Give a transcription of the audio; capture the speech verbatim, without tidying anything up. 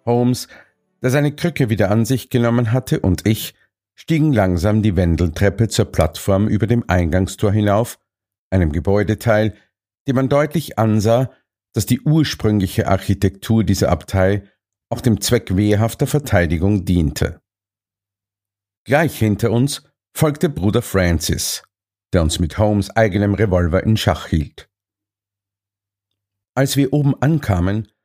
Holmes, der seine Krücke wieder an sich genommen hatte, und ich stiegen langsam die Wendeltreppe zur Plattform über dem Eingangstor hinauf, einem Gebäudeteil, dem man deutlich ansah, dass die ursprüngliche Architektur dieser Abtei auch dem Zweck wehrhafter Verteidigung diente. Gleich hinter uns folgte Bruder Francis, der uns mit Holmes' eigenem Revolver in Schach hielt. Als wir oben ankamen,